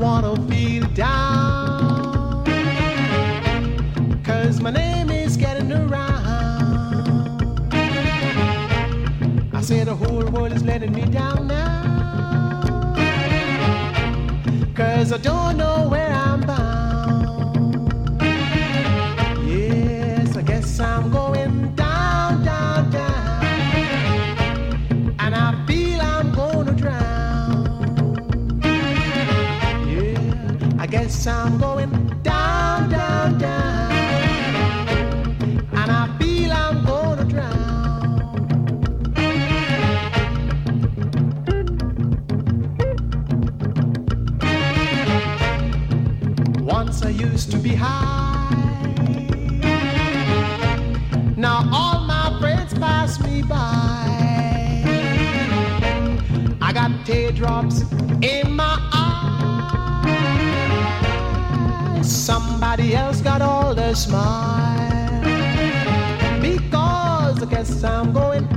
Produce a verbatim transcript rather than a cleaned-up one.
wanna feel down, 'cause my name is getting around. I say the whole world is letting me down now, 'cause I don't know where I'm bound. Yes, I guess I'm going down, down, down, and I feel I'm gonna drown. Yeah, I guess I'm going down, down, down, and I feel I'm gonna drown. Once I used to be high, now all my friends pass me by. I got teardrops in my eyes, somebody else got all the smile, because I guess I'm going